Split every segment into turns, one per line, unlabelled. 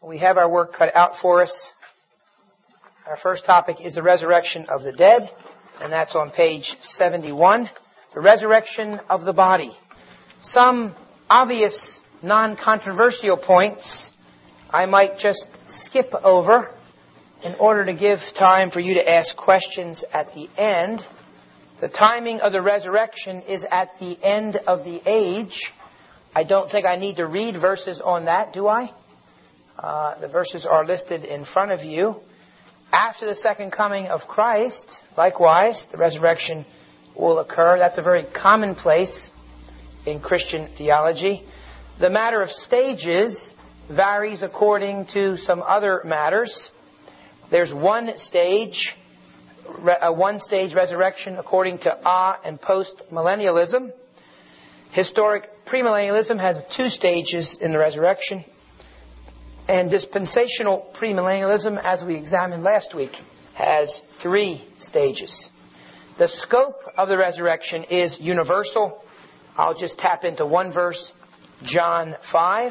We have our work cut out for us. Our first topic is the resurrection of the dead, and that's on page 71. The resurrection of the body. Some obvious non-controversial points I might just skip over in order to give time for you to ask questions at the end. The timing of the resurrection is at the end of the age. I don't think I need to read verses on that, do I? The verses are listed in front of you. After the second coming of Christ, likewise, the resurrection will occur. That's a very commonplace in Christian theology. The matter of stages varies according to some other matters. There's one stage resurrection according to and post-millennialism. Historic premillennialism has 2 stages in the resurrection. And dispensational premillennialism, as we examined last week, has 3 stages. The scope of the resurrection is universal. I'll just tap into one verse, John 5,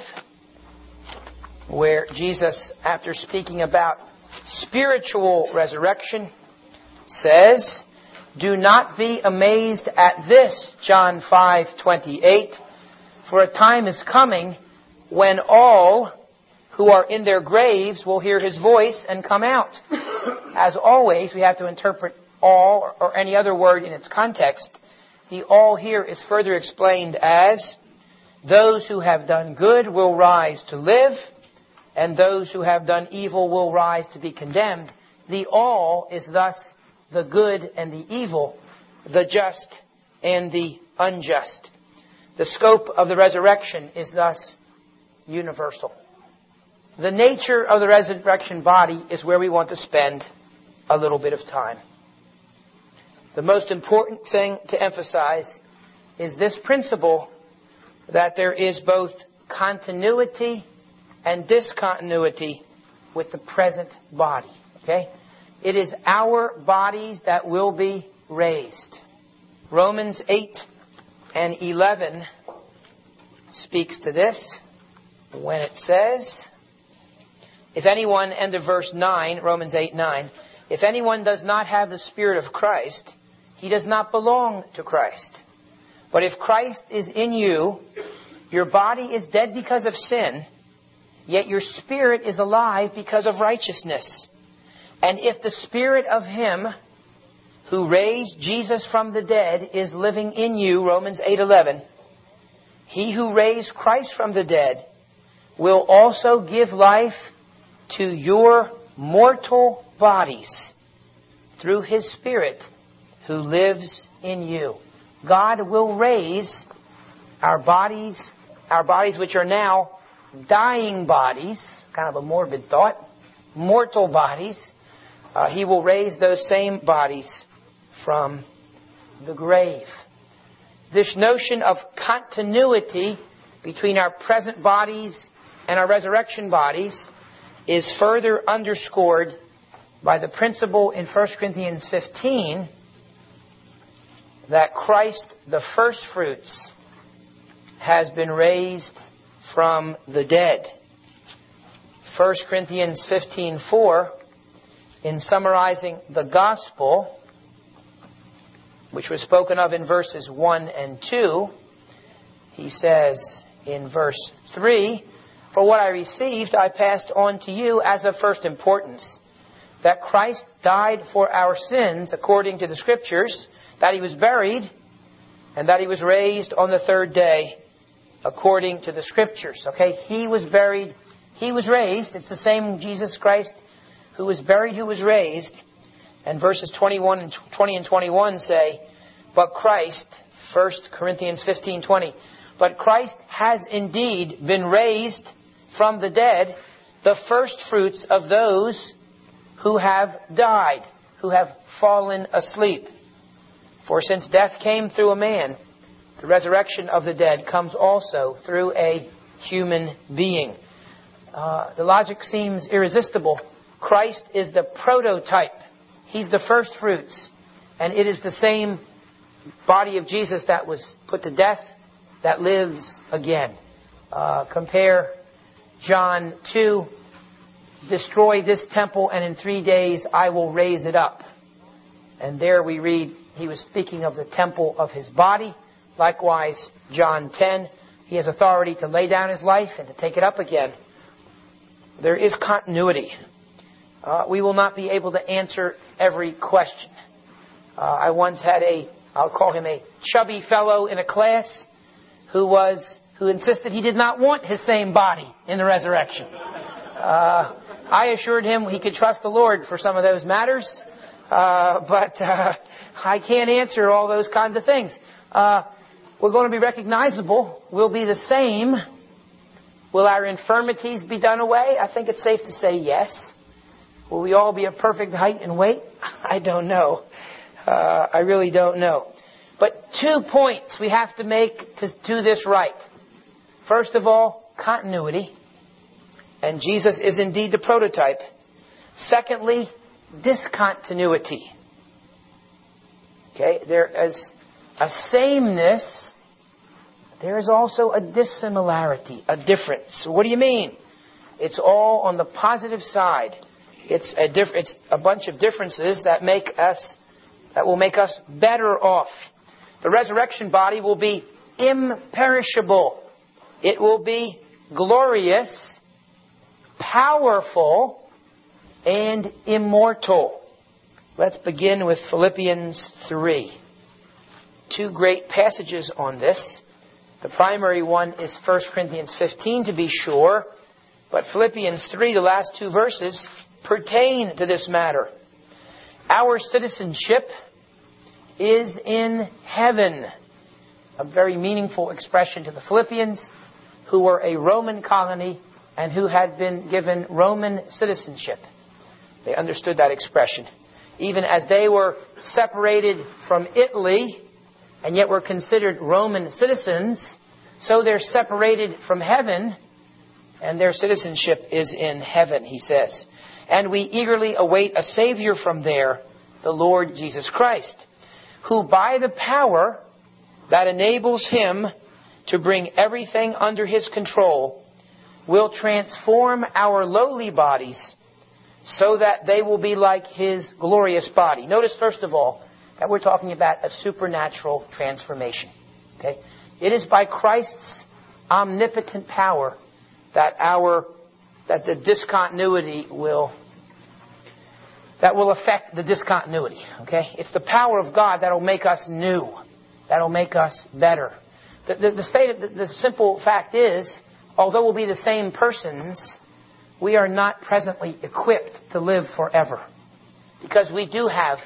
where Jesus, after speaking about spiritual resurrection, says, "Do not be amazed at this," John 5:28, "for a time is coming when all who are in their graves will hear His voice and come out." As always, we have to interpret all or any other word in its context. The all here is further explained as, "Those who have done good will rise to live, and those who have done evil will rise to be condemned." The all is thus the good and the evil, the just and the unjust. The scope of the resurrection is thus universal. The nature of the resurrection body is where we want to spend a little bit of time. The most important thing to emphasize is this principle that there is both continuity and discontinuity with the present body. Okay? It is our bodies that will be raised. Romans 8 and 11 speaks to this when it says, if anyone, end of verse 9, Romans 8:9, if anyone does not have the Spirit of Christ, he does not belong to Christ. But if Christ is in you, your body is dead because of sin, yet your spirit is alive because of righteousness. And if the Spirit of Him who raised Jesus from the dead is living in you, Romans 8:11, He who raised Christ from the dead will also give life to your mortal bodies through His Spirit who lives in you. God will raise our bodies which are now dying bodies, kind of a morbid thought, mortal bodies. He will raise those same bodies from the grave. This notion of continuity between our present bodies and our resurrection bodies is further underscored by the principle in 1 Corinthians 15 that Christ, the first fruits, has been raised from the dead. 1 Corinthians 15:4, in summarizing the gospel, which was spoken of in verses 1 and 2, he says in verse 3, "For what I received I passed on to you as of first importance, that Christ died for our sins according to the Scriptures, that He was buried, and that He was raised on the 3rd day according to the Scriptures." Okay, He was buried, He was raised. It's the same Jesus Christ who was buried, who was raised. And verses 20 and 21 say, "But Christ," 1 Corinthians 15:20, "but Christ has indeed been raised from the dead, the first fruits of those who have died," who have fallen asleep. "For since death came through a man, the resurrection of the dead comes also through a human being." The logic seems irresistible. Christ is the prototype. He's the first fruits. And it is the same body of Jesus that was put to death that lives again. Compare John 2 destroy this temple, and in 3 days I will raise it up. And there we read he was speaking of the temple of his body. Likewise, John 10, he has authority to lay down his life and to take it up again. There is continuity. We will not be able to answer every question. I once had I'll call him a chubby fellow in a class who insisted he did not want his same body in the resurrection. I assured him he could trust the Lord for some of those matters, but I can't answer all those kinds of things. We're going to be recognizable. We'll be the same. Will our infirmities be done away? I think it's safe to say yes. Will we all be of perfect height and weight? I don't know. I really don't know. But 2 points we have to make to do this right. First of all, continuity. And Jesus is indeed the prototype. Secondly, discontinuity. Okay, there is a sameness. There is also a dissimilarity, a difference. What do you mean? It's all on the positive side. It's a bunch of differences that will make us better off. The resurrection body will be imperishable. It will be glorious, powerful, and immortal. Let's begin with Philippians 3. 2 great passages on this. The primary one is 1 Corinthians 15 to be sure, but Philippians 3, the last 2 verses, pertain to this matter. Our citizenship is in heaven. A very meaningful expression to the Philippians, who were a Roman colony and who had been given Roman citizenship. They understood that expression. Even as they were separated from Italy, and yet were considered Roman citizens, so they're separated from heaven, and their citizenship is in heaven, he says. And we eagerly await a Savior from there, the Lord Jesus Christ, who by the power that enables him to bring everything under his control will transform our lowly bodies so that they will be like his glorious body. Notice, first of all, that we're talking about a supernatural transformation. Okay? It is by Christ's omnipotent power that the discontinuity will affect the discontinuity. Okay? It's the power of God that will make us new, that will make us better. The simple fact is, although we'll be the same persons, we are not presently equipped to live forever, because we do have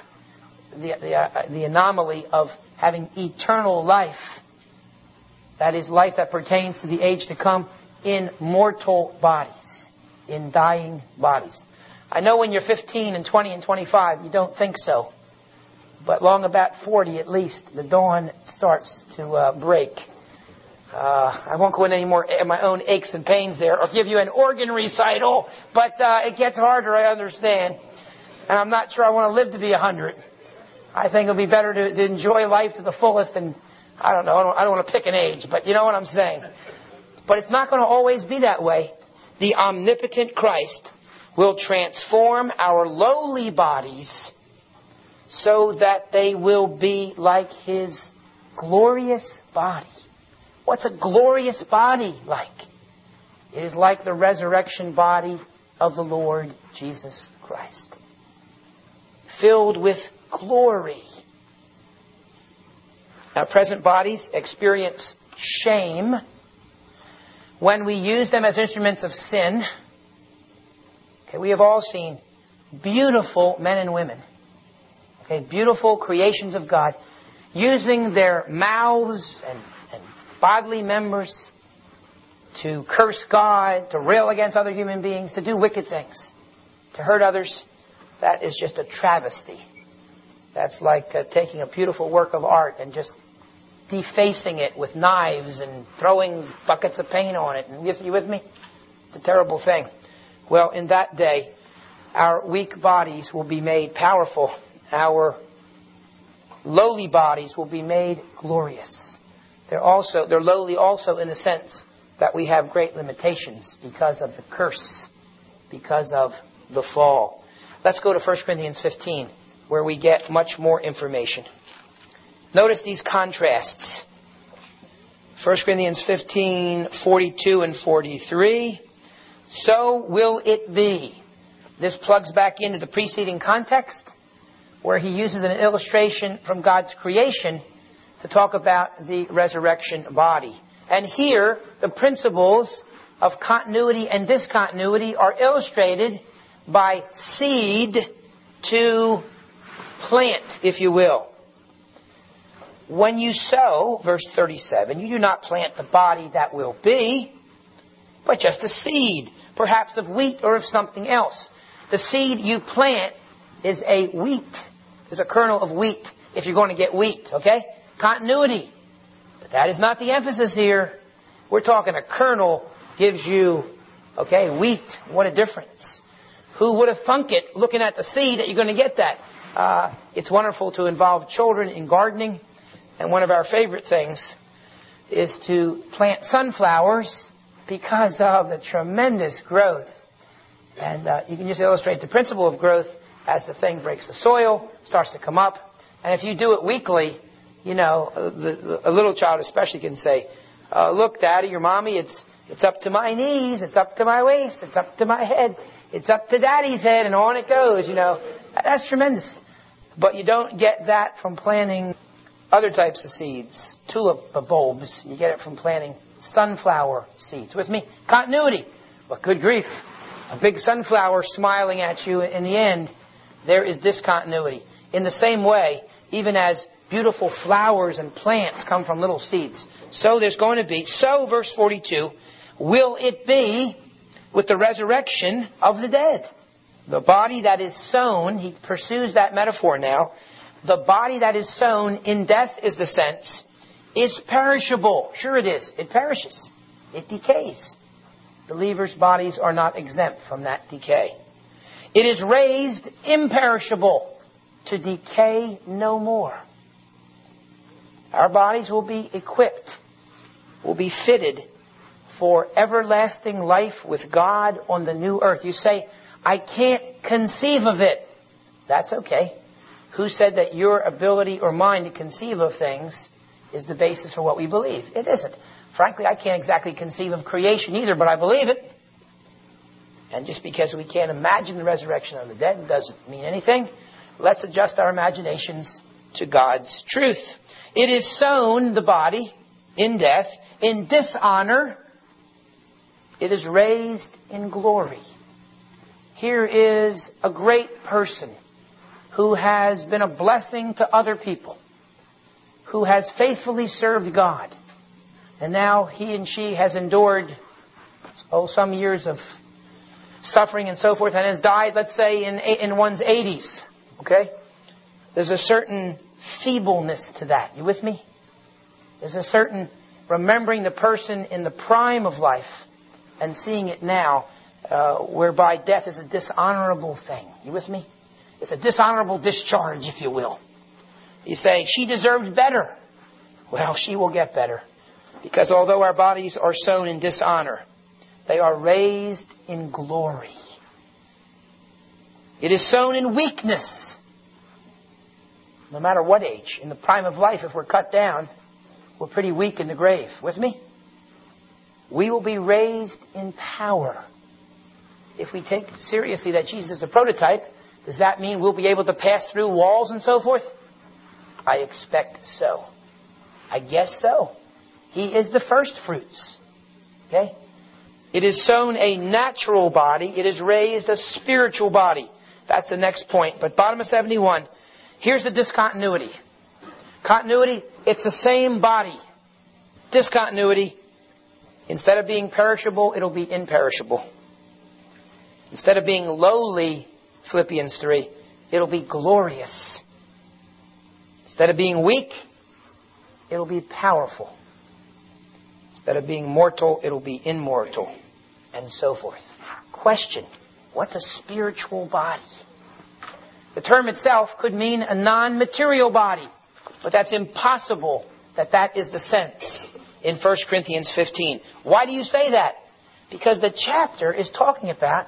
the anomaly of having eternal life. That is life that pertains to the age to come in mortal bodies, in dying bodies. I know when you're 15 and 20 and 25, you don't think so. But long about 40 at least, the dawn starts to break. I won't go into any more of my own aches and pains there or give you an organ recital, but it gets harder, I understand. And I'm not sure I want to live to be 100. I think it'll be better to enjoy life to the fullest and, I don't know, I don't want to pick an age, but you know what I'm saying. But it's not going to always be that way. The omnipotent Christ will transform our lowly bodies so that they will be like his glorious body. What's a glorious body like? It is like the resurrection body of the Lord Jesus Christ, filled with glory. Our present bodies experience shame when we use them as instruments of sin. Okay, we have all seen beautiful men and women, okay, beautiful creations of God, using their mouths and bodily members to curse God, to rail against other human beings, to do wicked things, to hurt others. That is just a travesty. That's like taking a beautiful work of art and just defacing it with knives and throwing buckets of paint on it. And you with me? It's a terrible thing. Well, in that day, our weak bodies will be made powerful. Our lowly bodies will be made glorious. They're lowly also in the sense that we have great limitations because of the curse because of the fall. Let's go to 1 Corinthians 15, where we get much more information. Notice these contrasts. 1 Corinthians 15, 42 and 43. So will it be. This plugs back into the preceding context, where he uses an illustration from God's creation to talk about the resurrection body. And here, the principles of continuity and discontinuity are illustrated by seed to plant, if you will. When you sow, verse 37, you do not plant the body that will be, but just a seed, perhaps of wheat or of something else. The seed you plant is a wheat, is a kernel of wheat, if you're going to get wheat, okay? Continuity. But that is not the emphasis here. We're talking a kernel gives you, okay, wheat. What a difference. Who would have thunk it, looking at the seed, that you're going to get that? It's wonderful to involve children in gardening. And one of our favorite things is to plant sunflowers because of the tremendous growth. And you can just illustrate the principle of growth as the thing breaks the soil, starts to come up. And if you do it weekly, you know, a little child especially can say, look, Daddy or Mommy, it's up to my knees, it's up to my waist, it's up to my head, it's up to Daddy's head, and on it goes, you know. That's tremendous. But you don't get that from planting other types of seeds, tulip bulbs. You get it from planting sunflower seeds. With me? Continuity. But good grief. A big sunflower smiling at you in the end, there is discontinuity. In the same way, even as beautiful flowers and plants come from little seeds, so there's going to be, so verse 42, will it be with the resurrection of the dead. The body that is sown, he pursues that metaphor now, the body that is sown in death is the sense, is perishable. Sure it is. It perishes. It decays. Believers' bodies are not exempt from that decay. It is raised imperishable, to decay no more. Our bodies will be equipped, will be fitted for everlasting life with God on the new earth. You say, I can't conceive of it. That's okay. Who said that your ability or mind to conceive of things is the basis for what we believe? It isn't. Frankly, I can't exactly conceive of creation either, but I believe it. And just because we can't imagine the resurrection of the dead doesn't mean anything. Let's adjust our imaginations to God's truth. It is sown, the body, in death, in dishonor. It is raised in glory. Here is a great person who has been a blessing to other people, who has faithfully served God. And now he and she has endured, some years of suffering and so forth, and has died, let's say, in one's 80s. Okay? There's a certain feebleness to that. You with me? There's a certain remembering the person in the prime of life and seeing it now, whereby death is a dishonorable thing. You with me? It's a dishonorable discharge, if you will. You say, she deserved better. Well, she will get better. Because although our bodies are sown in dishonor, they are raised in glory. It is sown in weakness. No matter what age. In the prime of life, if we're cut down, we're pretty weak in the grave. With me? We will be raised in power. If we take seriously that Jesus is the prototype, does that mean we'll be able to pass through walls and so forth? I expect so. I guess so. He is the first fruits. Okay? It is sown a natural body. It is raised a spiritual body. That's the next point. But bottom of 71, here's the discontinuity. Continuity, it's the same body. Discontinuity, instead of being perishable, it'll be imperishable. Instead of being lowly, Philippians 3, it'll be glorious. Instead of being weak, it'll be powerful. Instead of being mortal, it'll be immortal. And so forth. Question. What's a spiritual body? The term itself could mean a non-material body. But that's impossible that is the sense in 1 Corinthians 15. Why do you say that? Because the chapter is talking about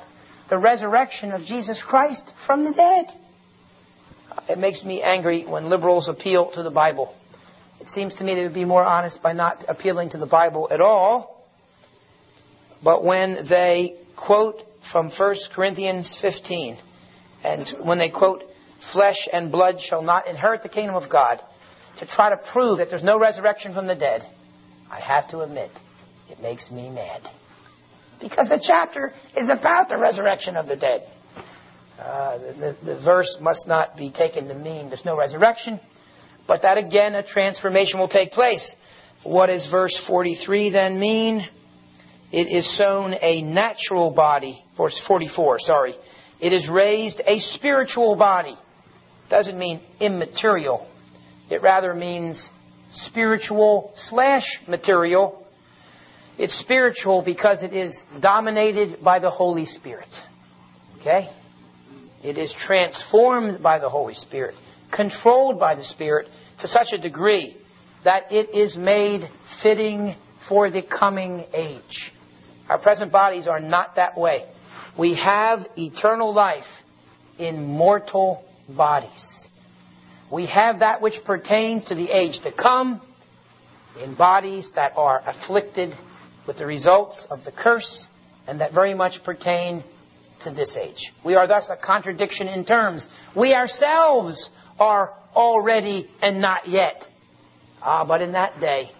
the resurrection of Jesus Christ from the dead. It makes me angry when liberals appeal to the Bible. It seems to me they would be more honest by not appealing to the Bible at all. But when they quote from 1 Corinthians 15, and when they quote, flesh and blood shall not inherit the kingdom of God, to try to prove that there's no resurrection from the dead, I have to admit, it makes me mad. Because the chapter is about the resurrection of the dead. The verse must not be taken to mean there's no resurrection, but that again a transformation will take place. What does verse 43 then mean? It is sown a natural body. Verse 44, sorry. It is raised a spiritual body. Doesn't mean immaterial. It rather means spiritual/material. It's spiritual because it is dominated by the Holy Spirit. Okay? It is transformed by the Holy Spirit, controlled by the Spirit to such a degree that it is made fitting for the coming age. Our present bodies are not that way. We have eternal life in mortal bodies. We have that which pertains to the age to come in bodies that are afflicted with the results of the curse and that very much pertain to this age. We are thus a contradiction in terms. We ourselves are already and not yet. But in that day,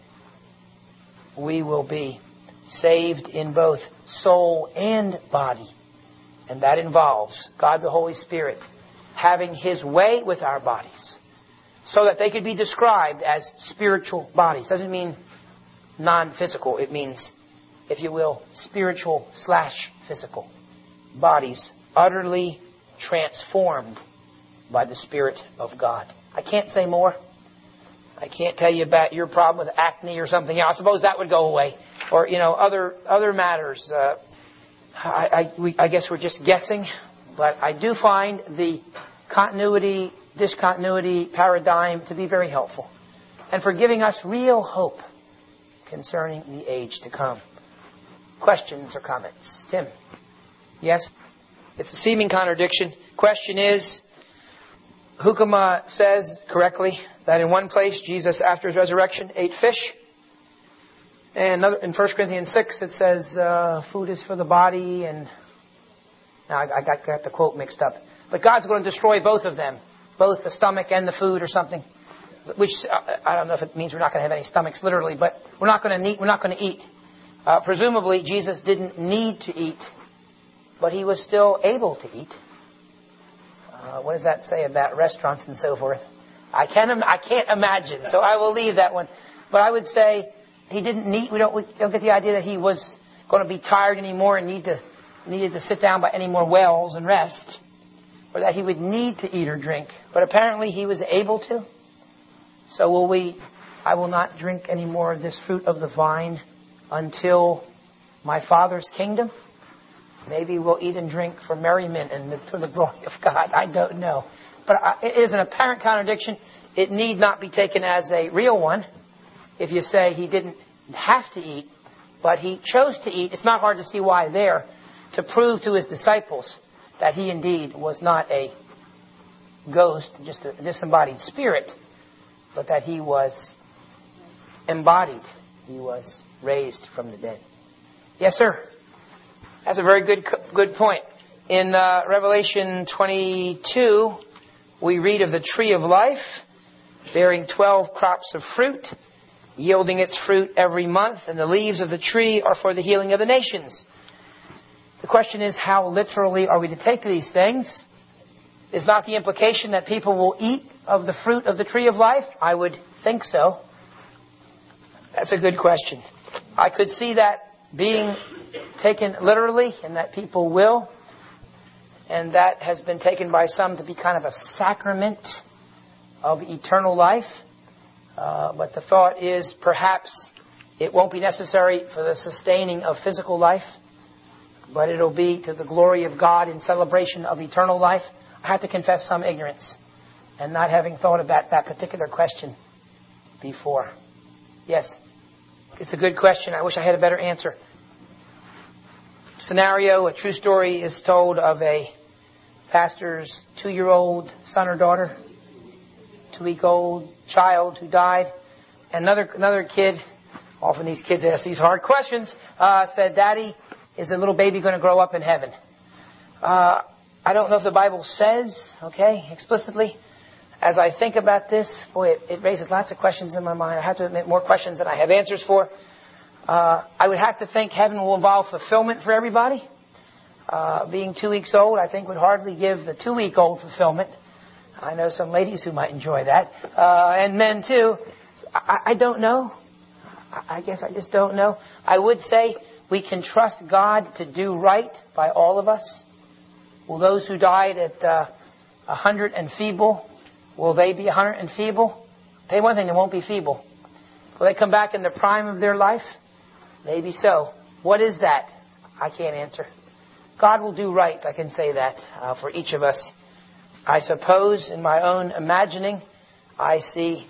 we will be saved in both soul and body. And that involves God the Holy Spirit having His way with our bodies so that they could be described as spiritual bodies. Doesn't mean non-physical. It means, if you will, spiritual/physical bodies utterly transformed by the Spirit of God. I can't say more. I can't tell you about your problem with acne or something else. I suppose that would go away. Or, other matters. I guess we're just guessing. But I do find the discontinuity paradigm to be very helpful. And for giving us real hope concerning the age to come. Questions or comments? Tim? Yes? It's a seeming contradiction. Question is, Hukama says correctly that in one place Jesus, after His resurrection, ate fish. And in 1 Corinthians 6 it says food is for the body. And now I got the quote mixed up. But God's going to destroy both of them. Both the stomach and the food or something. Which, I don't know if it means we're not going to have any stomachs literally. But we're not going to eat. Presumably Jesus didn't need to eat. But He was still able to eat. What does that say about restaurants and so forth? I can't imagine, so I will leave that one. But I would say He didn't need. We don't get the idea that He was going to be tired anymore and needed to sit down by any more wells and rest, or that He would need to eat or drink. But apparently He was able to. So I will not drink any more of this fruit of the vine until my Father's kingdom. Maybe we'll eat and drink for merriment and for the glory of God. I don't know. But it is an apparent contradiction. It need not be taken as a real one. If you say He didn't have to eat, but He chose to eat, it's not hard to see why there, to prove to His disciples that He indeed was not a ghost, just a disembodied spirit, but that He was embodied. He was raised from the dead. Yes, sir. That's a very good point. In Revelation 22, we read of the tree of life bearing 12 crops of fruit, yielding its fruit every month, and the leaves of the tree are for the healing of the nations. The question is, how literally are we to take these things? Is not the implication that people will eat of the fruit of the tree of life? I would think so. That's a good question. I could see that being taken literally, and that people will. And that has been taken by some to be kind of a sacrament of eternal life. But the thought is perhaps it won't be necessary for the sustaining of physical life, but it'll be to the glory of God in celebration of eternal life. I have to confess some ignorance and not having thought about that particular question before. Yes, it's a good question. I wish I had a better answer. scenario, a true story is told of a pastor's 2-year-old son or daughter, 2-week-old child who died. And another kid, often these kids ask these hard questions, said, "Daddy, is a little baby going to grow up in heaven?" I don't know if the Bible says, explicitly. As I think about this, boy, it raises lots of questions in my mind. I have to admit, more questions than I have answers for. I would have to think heaven will involve fulfillment for everybody. Being 2 weeks old, I think, would hardly give the 2-week-old fulfillment. I know some ladies who might enjoy that. And men, too. I don't know. I guess I just don't know. I would say we can trust God to do right by all of us. Will those who died at 100 and feeble, will they be 100 and feeble? I'll tell you one thing, they won't be feeble. Will they come back in the prime of their life? Maybe so. What is that? I can't answer. God will do right, I can say that, for each of us. I suppose in my own imagining, I see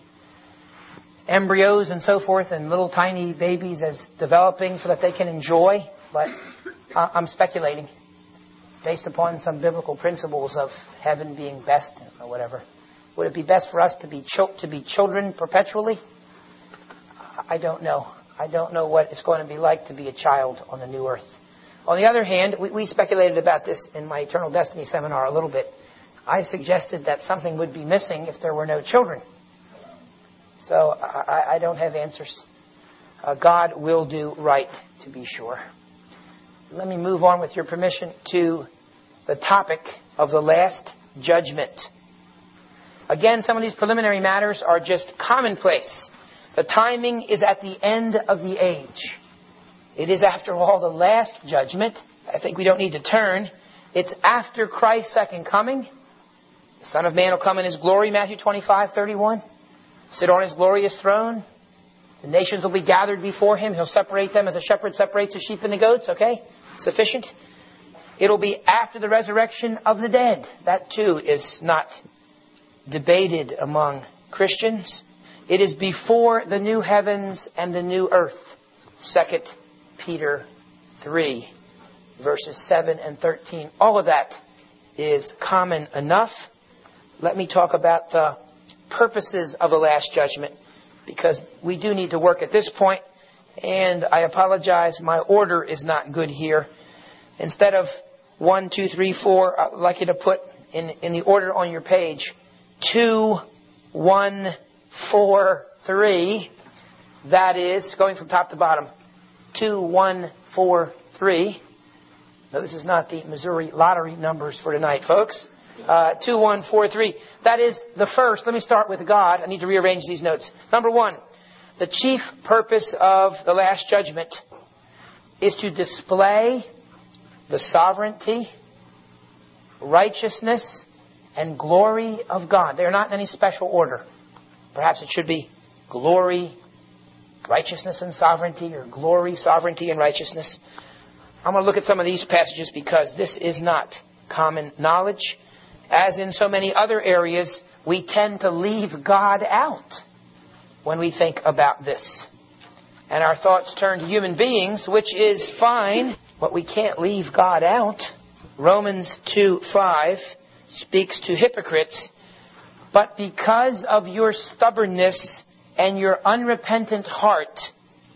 embryos and so forth and little tiny babies as developing so that they can enjoy. But I'm speculating based upon some biblical principles of heaven being best or whatever. Would it be best for us to be children perpetually? I don't know. I don't know what it's going to be like to be a child on the new earth. On the other hand, we speculated about this in my Eternal Destiny seminar a little bit. I suggested that something would be missing if there were no children. So I don't have answers. God will do right, to be sure. Let me move on, with your permission, to the topic of the last judgment. Again, some of these preliminary matters are just commonplace. The timing is at the end of the age. It is, after all, the last judgment. I think we don't need to turn. It's after Christ's second coming. The Son of Man will come in His glory, Matthew 25:31. Sit on His glorious throne. The nations will be gathered before Him. He'll separate them as a shepherd separates the sheep and the goats. Sufficient. It'll be after the resurrection of the dead. That too is not debated among Christians. It is before the new heavens and the new earth. 2 Peter 3, verses 7 and 13. All of that is common enough. Let me talk about the purposes of the last judgment, because we do need to work at this point. And I apologize, my order is not good here. Instead of 1, 2, 3, 4, I'd like you to put in the order on your page 2, 1, 4, 3. That is, going from top to bottom, 2, 1, 4, 3. No, this is not the Missouri lottery numbers for tonight, folks. 2, 1, 4, 3. That is the first. Let me start with God. I need to rearrange these notes. Number 1, the chief purpose of the last judgment is to display the sovereignty, righteousness, and glory of God. They're not in any special order. Perhaps it should be glory, righteousness, and sovereignty, or glory, sovereignty, and righteousness. I'm going to look at some of these passages because this is not common knowledge. As in so many other areas, we tend to leave God out when we think about this. And our thoughts turn to human beings, which is fine, but we can't leave God out. Romans 2:5 speaks to hypocrites. But because of your stubbornness and your unrepentant heart,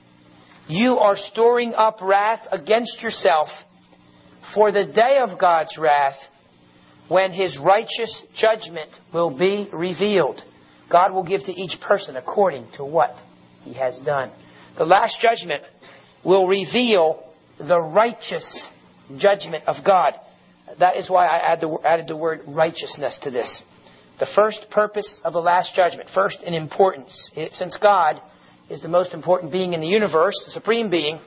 you are storing up wrath against yourself for the day of God's wrath, when His righteous judgment will be revealed. God will give to each person according to what he has done. The last judgment will reveal the righteous judgment of God. That is why I added the word righteousness to this. The first purpose of the last judgment, first in importance, since God is the most important being in the universe, the supreme being,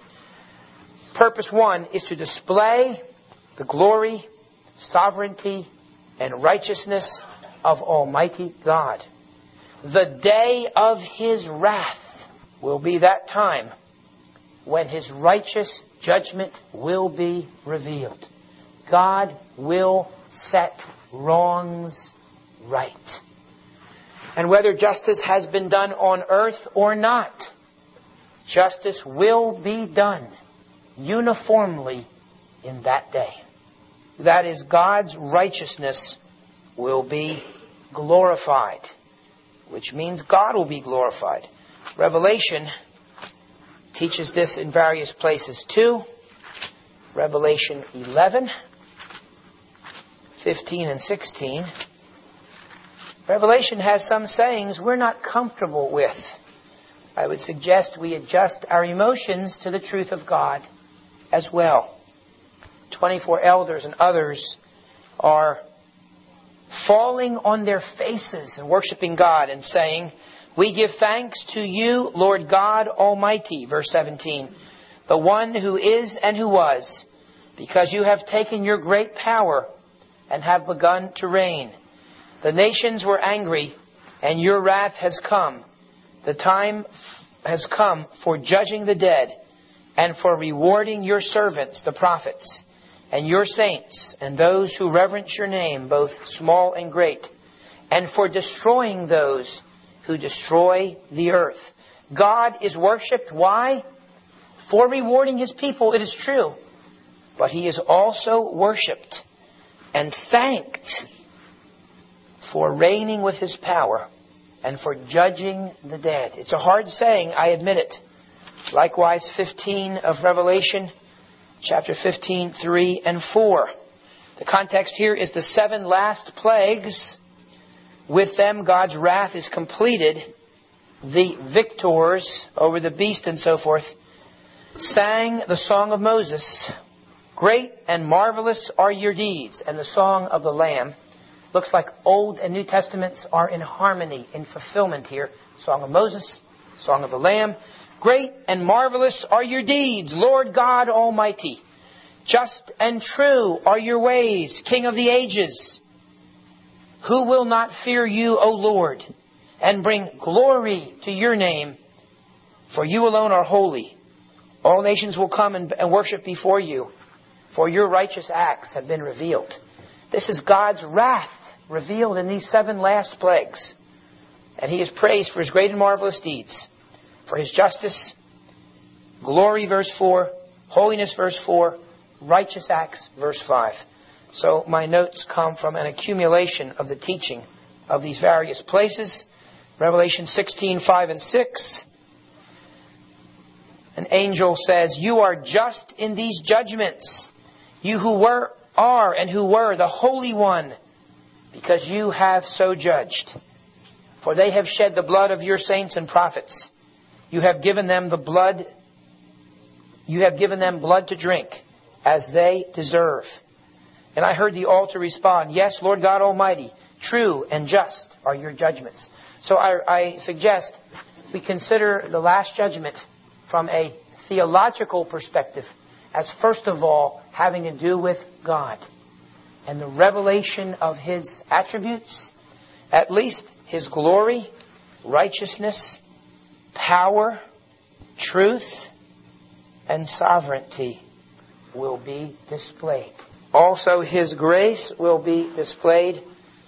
purpose 1 is to display the glory, sovereignty, and righteousness of Almighty God. The day of His wrath will be that time when His righteous judgment will be revealed. God will set wrongs right. And whether justice has been done on earth or not, justice will be done uniformly in that day. That is, God's righteousness will be glorified, which means God will be glorified. Revelation teaches this in various places too. Revelation 11, 15 and 16. Revelation has some sayings we're not comfortable with. I would suggest we adjust our emotions to the truth of God as well. 24 elders and others are falling on their faces and worshiping God and saying, "We give thanks to you, Lord God Almighty," verse 17, "the one who is and who was, because you have taken your great power and have begun to reign. The nations were angry, and your wrath has come. The time has come for judging the dead and for rewarding your servants, the prophets, and your saints, and those who reverence your name, both small and great, and for destroying those who destroy the earth." God is worshipped. Why? For rewarding His people, it is true. But He is also worshipped and thanked for reigning with His power and for judging the dead. It's a hard saying, I admit it. Likewise, 15 of Revelation, chapter 15, 3 and 4. The context here is the 7 last plagues. With them, God's wrath is completed. The victors over the beast and so forth sang the song of Moses. "Great and marvelous are your deeds," and the song of the Lamb. Looks like Old and New Testaments are in harmony, in fulfillment here. Song of Moses, Song of the Lamb. "Great and marvelous are your deeds, Lord God Almighty. Just and true are your ways, King of the ages. Who will not fear you, O Lord, and bring glory to your name? For you alone are holy. All nations will come and worship before you, for your righteous acts have been revealed." This is God's wrath revealed in these 7 last plagues. And He is praised for His great and marvelous deeds, for His justice, glory, verse 4, holiness, verse 4, righteous acts, verse 5. So my notes come from an accumulation of the teaching of these various places. Revelation 16, 5 and 6. An angel says, "You are just in these judgments, you who were, are, and who were, the Holy One, because you have so judged. For they have shed the blood of your saints and prophets. You have given them blood to drink, as they deserve." And I heard the altar respond, "Yes, Lord God Almighty, true and just are your judgments." So I suggest we consider the last judgment from a theological perspective as first of all having to do with God and the revelation of His attributes, at least His glory, righteousness, power, truth, and sovereignty will be displayed. Also, His grace will be displayed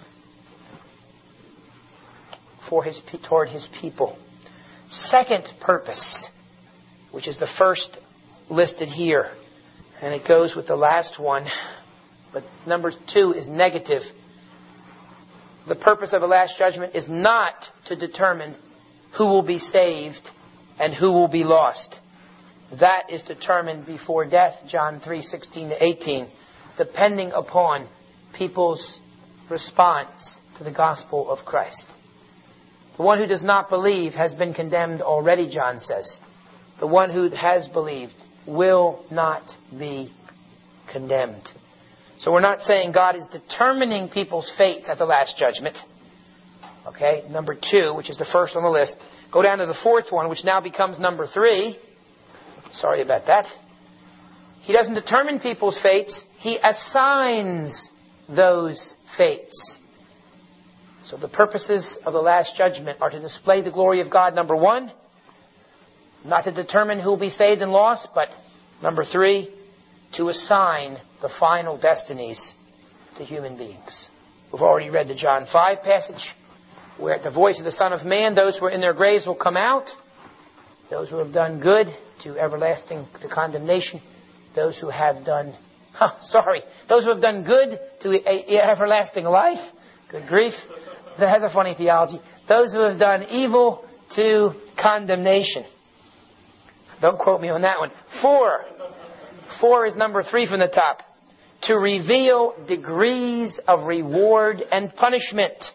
toward His people. Second purpose, which is the first listed here, and it goes with the last one, but number 2 is negative. The purpose of the last judgment is not to determine who will be saved and who will be lost. That is determined before death, John 3:16 to 18, depending upon people's response to the gospel of Christ. The one who does not believe has been condemned already, John says. The one who has believed will not be condemned. So we're not saying God is determining people's fates at the last judgment. Okay, number 2, which is the first on the list. Go down to the 4th one, which now becomes number 3. Sorry about that. He doesn't determine people's fates. He assigns those fates. So the purposes of the last judgment are to display the glory of God, number 1. Not to determine who will be saved and lost, but number 3, to assign the final destinies to human beings. We've already read the John 5 passage, where at the voice of the Son of Man, those who are in their graves will come out. Those who have done good to everlasting, to condemnation. Those who have done Sorry. Those who have done good to everlasting life. Good grief. That has a funny theology. Those who have done evil to condemnation. Don't quote me on that one. 4. 4 is number 3 from the top. To reveal degrees of reward and punishment.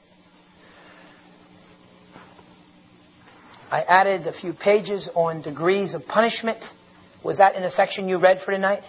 I added a few pages on degrees of punishment. Was that in the section you read for tonight?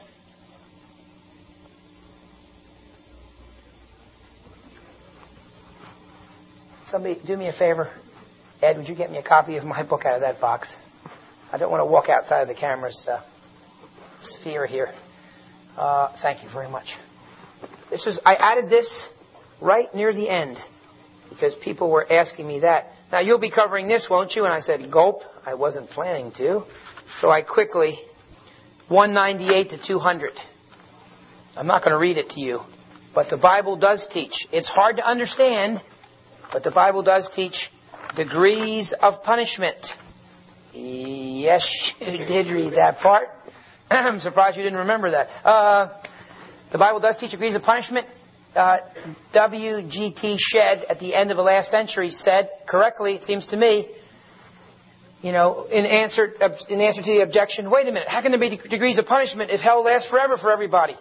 Somebody do me a favor. Ed, would you get me a copy of my book out of that box? I don't want to walk outside of the camera's sphere here. Thank you very much. I added this right near the end because people were asking me that. Now you'll be covering this, won't you? And I said, gulp. I wasn't planning to. So I quickly, 198 to 200. I'm not going to read it to you. But the Bible does teach. It's hard to understand, but the Bible does teach degrees of punishment. Yes, you did read that part. I'm surprised you didn't remember that. The Bible does teach degrees of punishment. W.G.T. Shedd at the end of the last century said, correctly, it seems to me, in answer to the objection, wait a minute, how can there be degrees of punishment if hell lasts forever for everybody?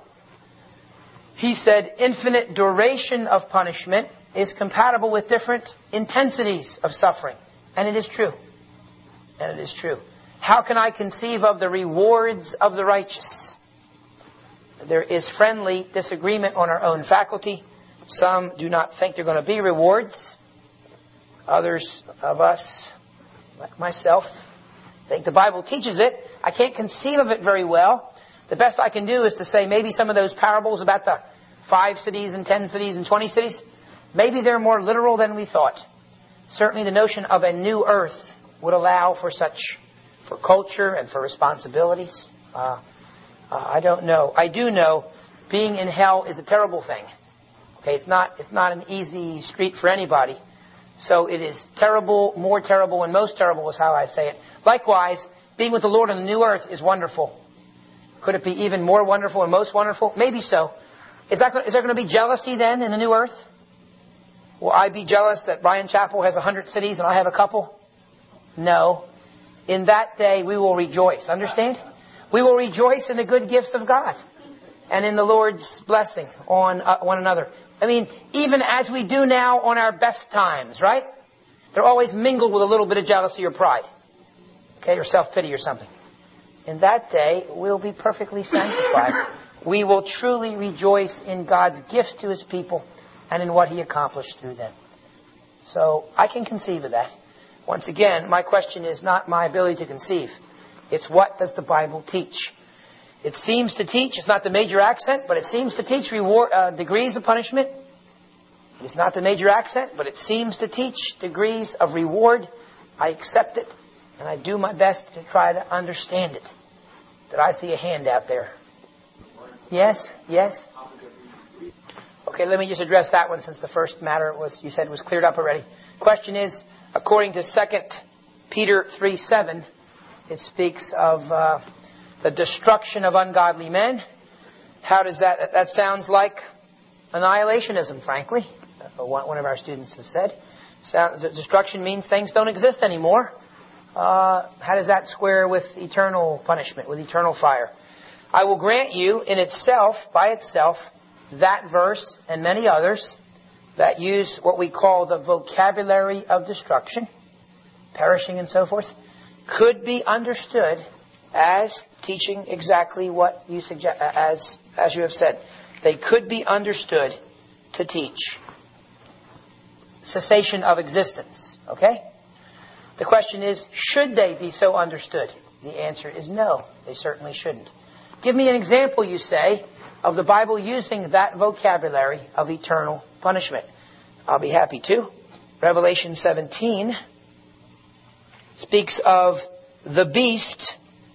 He said, infinite duration of punishment is compatible with different intensities of suffering. And it is true. And it is true. How can I conceive of the rewards of the righteous? There is friendly disagreement on our own faculty. Some do not think there are going to be rewards. Others of us, like myself, think the Bible teaches it. I can't conceive of it very well. The best I can do is to say maybe some of those parables about the 5 cities and 10 cities and 20 cities, maybe they're more literal than we thought. Certainly the notion of a new earth would allow for culture and for responsibilities. I don't know. I do know being in hell is a terrible thing. Okay, it's not an easy street for anybody. So it is terrible, more terrible, and most terrible is how I say it. Likewise, being with the Lord on the new earth is wonderful. Could it be even more wonderful and most wonderful? Maybe so. Is there going to be jealousy then in the new earth? Will I be jealous that Bryan Chapel has 100 cities and I have a couple? No. In that day, we will rejoice. Understand? We will rejoice in the good gifts of God and in the Lord's blessing on one another. I mean, even as we do now on our best times, right? They're always mingled with a little bit of jealousy or pride. Okay, or self-pity or something. In that day, we'll be perfectly sanctified. We will truly rejoice in God's gifts to His people and in what He accomplished through them. So I can conceive of that. Once again, my question is not my ability to conceive. It's what does the Bible teach? It seems to teach, it's not the major accent, but it seems to teach degrees of punishment. It's not the major accent, but it seems to teach degrees of reward. I accept it, and I do my best to try to understand it. Did I see a hand out there? Yes? Yes? Okay, let me just address that one since the first matter you said was cleared up already. Question is, according to 2 Peter 3:7, it speaks of the destruction of ungodly men. How does that sounds like annihilationism, frankly. One of our students has said. Destruction means things don't exist anymore. How does that square with eternal punishment, with eternal fire? I will grant you in itself, by itself, that verse and many others that use what we call the vocabulary of destruction, perishing and so forth, could be understood as teaching exactly what you suggest, as you have said. They could be understood to teach cessation of existence. Okay? The question is, should they be so understood? The answer is no, they certainly shouldn't. Give me an example, you say, of the Bible using that vocabulary of eternal punishment. I'll be happy to. Revelation 17 speaks of the beast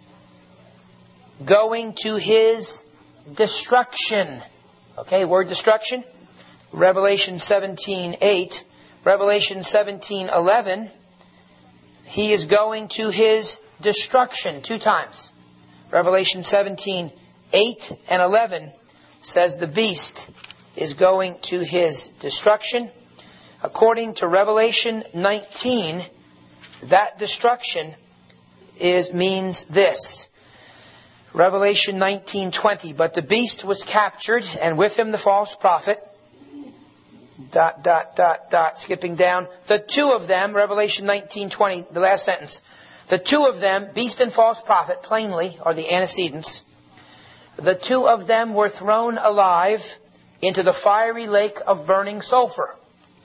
going to his destruction. Okay, word destruction. Revelation 17:8. Revelation 17:11. He is going to his destruction 2 times. Revelation 17:8 and 11 says the beast is going to his destruction. According to Revelation 19, that destruction means this. Revelation 19:20. But the beast was captured, and with him the false prophet. ... Skipping down. The two of them, Revelation 19:20, the last sentence. The two of them, beast and false prophet, plainly, are the antecedents. The two of them were thrown alive into the fiery lake of burning sulfur.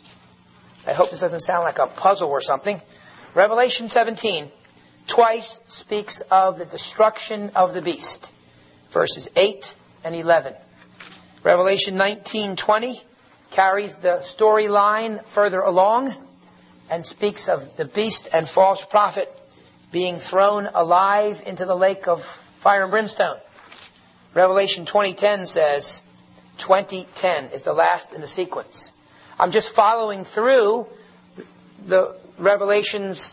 I hope this doesn't sound like a puzzle or something. Revelation 17 twice speaks of the destruction of the beast. Verses 8 and 11. Revelation 19:20 carries the storyline further along and speaks of the beast and false prophet being thrown alive into the lake of fire and brimstone. Revelation 20:10 says, 20:10 is the last in the sequence. I'm just following through the Revelation's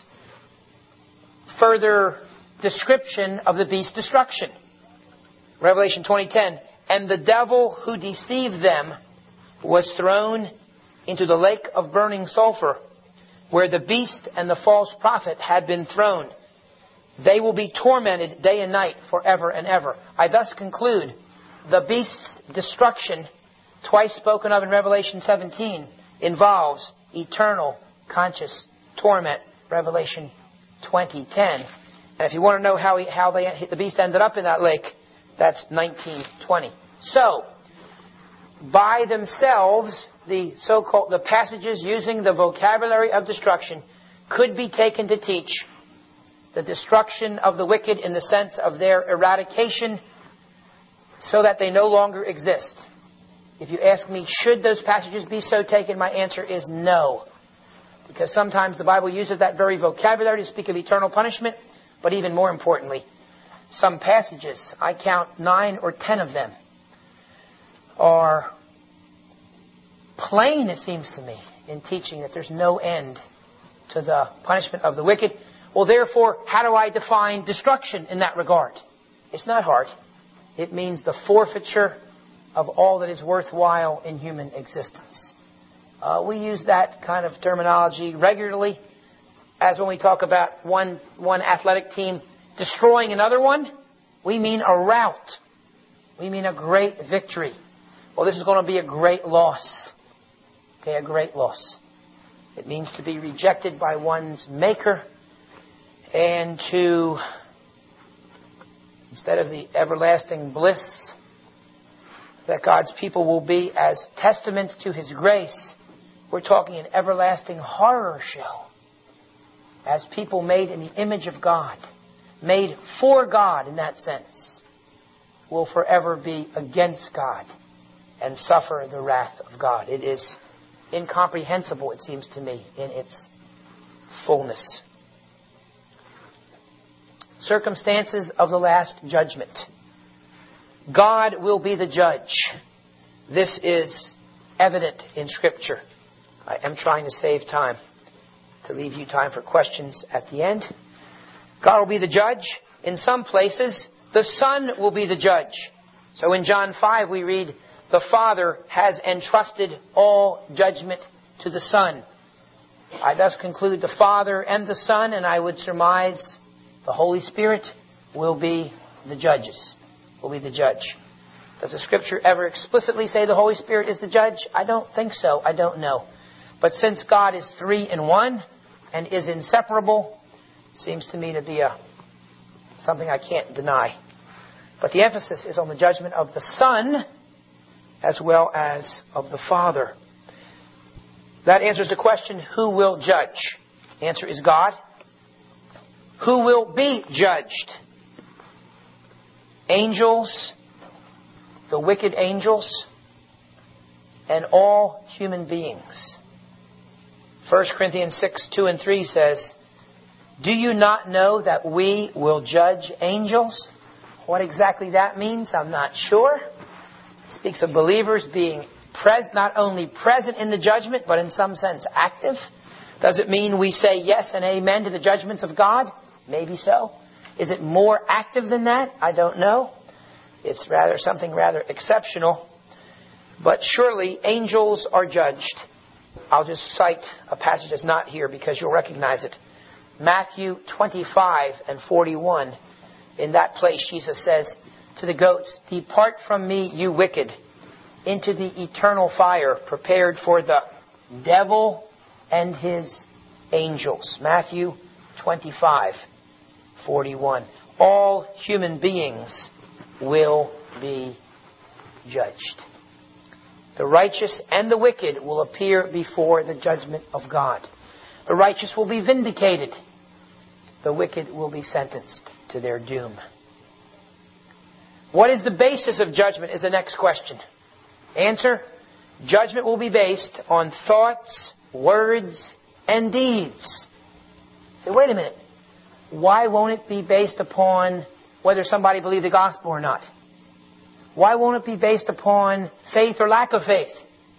further description of the beast's destruction. Revelation 20:10, and the devil who deceived them was thrown into the lake of burning sulfur, where the beast and the false prophet had been thrown. They will be tormented day and night forever and ever. I thus conclude the beast's destruction, twice spoken of in Revelation 17, involves eternal conscious torment. Revelation 20:10. And if you want to know how the beast ended up in that lake, that's 19:20. So, by themselves, the passages using the vocabulary of destruction could be taken to teach the destruction of the wicked in the sense of their eradication so that they no longer exist. If you ask me, should those passages be so taken, my answer is no. Because sometimes the Bible uses that very vocabulary to speak of eternal punishment, but even more importantly, some passages, I count 9 or 10 of them, are plain, it seems to me, in teaching that there's no end to the punishment of the wicked. Well, therefore, how do I define destruction in that regard? It's not hard. It means the forfeiture of all that is worthwhile in human existence. We use that kind of terminology regularly, as when we talk about one athletic team destroying another one. We mean a rout. We mean a great victory. Well, this is going to be a great loss. Okay, a great loss. It means to be rejected by one's maker and to, instead of the everlasting bliss that God's people will be as testaments to His grace, we're talking an everlasting horror show. As people made in the image of God, made for God in that sense, will forever be against God and suffer the wrath of God. It is incomprehensible, it seems to me, in its fullness. Circumstances of the last judgment. God will be the judge. This is evident in Scripture. I am trying to save time, to leave you time for questions at the end. God will be the judge. In some places, the Son will be the judge. So in John 5 we read, the Father has entrusted all judgment to the Son. I thus conclude the Father and the Son, and I would surmise the Holy Spirit will be the judges. Will be the judge. Does the Scripture ever explicitly say the Holy Spirit is the judge? I don't think so. I don't know. But since God is 3 in 1 and is inseparable, it seems to me to be something I can't deny. But the emphasis is on the judgment of the Son as well as of the Father. That answers the question, who will judge? The answer is God. Who will be judged? Angels, the wicked angels, and all human beings. 1 Corinthians 6:2-3 says, do you not know that we will judge angels? What exactly that means, I'm not sure. It speaks of believers being not only present in the judgment, but in some sense active. Does it mean we say yes and amen to the judgments of God? Maybe so. Is it more active than that? I don't know. It's something rather exceptional. But surely angels are judged. I'll just cite a passage that's not here because you'll recognize it. Matthew 25 and 41. In that place, Jesus says to the goats, "Depart from me, you wicked, into the eternal fire prepared for the devil and his angels." Matthew 25, 41. All human beings will be judged. The righteous and the wicked will appear before the judgment of God. The righteous will be vindicated. The wicked will be sentenced to their doom. What is the basis of judgment is the next question. Answer: judgment will be based on thoughts, words, and deeds. Say, wait a minute. Why won't it be based upon whether somebody believed the gospel or not? Why won't it be based upon faith or lack of faith?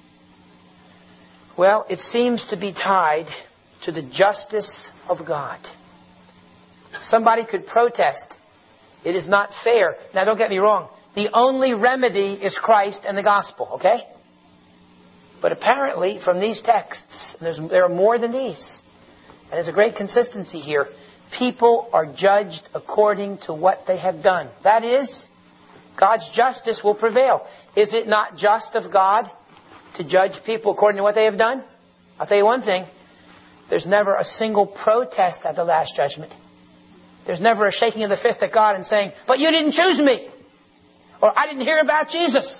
Well, it seems to be tied to the justice of God. Somebody could protest. It is not fair. Now, don't get me wrong. The only remedy is Christ and the gospel, okay? But apparently, from these texts, there are more than these. And there's a great consistency here. People are judged according to what they have done. That is, God's justice will prevail. Is it not just of God to judge people according to what they have done? I'll tell you one thing. There's never a single protest at the last judgment. There's never a shaking of the fist at God and saying, "But you didn't choose me." Or, "I didn't hear about Jesus."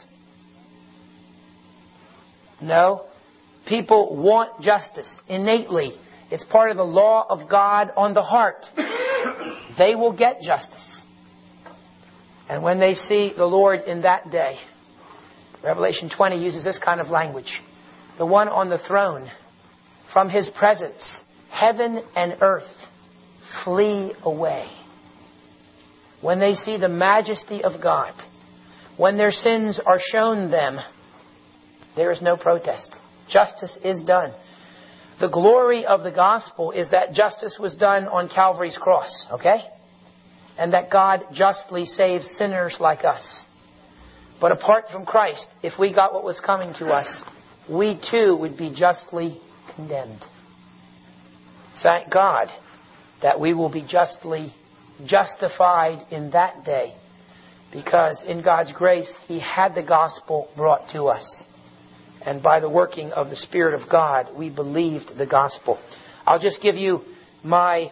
No. People want justice innately. It's part of the law of God on the heart. They will get justice. And when they see the Lord in that day, Revelation 20 uses this kind of language. The one on the throne, from his presence, heaven and earth flee away. When they see the majesty of God, when their sins are shown them, there is no protest. Justice is done. The glory of the gospel is that justice was done on Calvary's cross, okay? And that God justly saves sinners like us. But apart from Christ, if we got what was coming to us, we too would be justly condemned. Thank God that we will be justly justified in that day, because in God's grace, He had the gospel brought to us. And by the working of the Spirit of God, we believed the gospel. I'll just give you my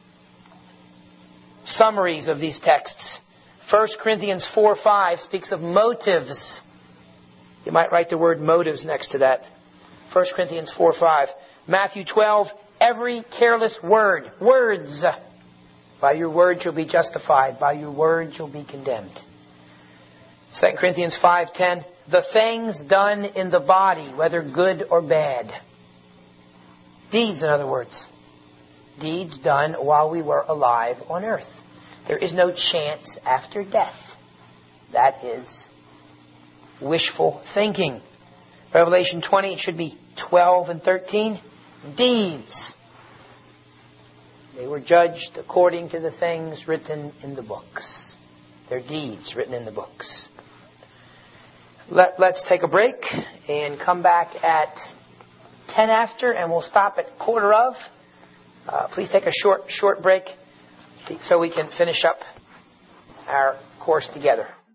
summaries of these texts. 1 Corinthians 4:5 speaks of motives. You might write the word motives next to that. 1 Corinthians 4:5. Matthew 12, every careless word. Words. By your word you'll be justified. By your word you'll be condemned. 2 Corinthians 5:10. The things done in the body, whether good or bad. Deeds, in other words. Deeds done while we were alive on earth. There is no chance after death. That is wishful thinking. Revelation 20, it should be 12 and 13. Deeds. They were judged according to the things written in the books. Their deeds written in the books. Let's take a break and come back at 10 after, and we'll stop at quarter of. Please take a short break so we can finish up our course together.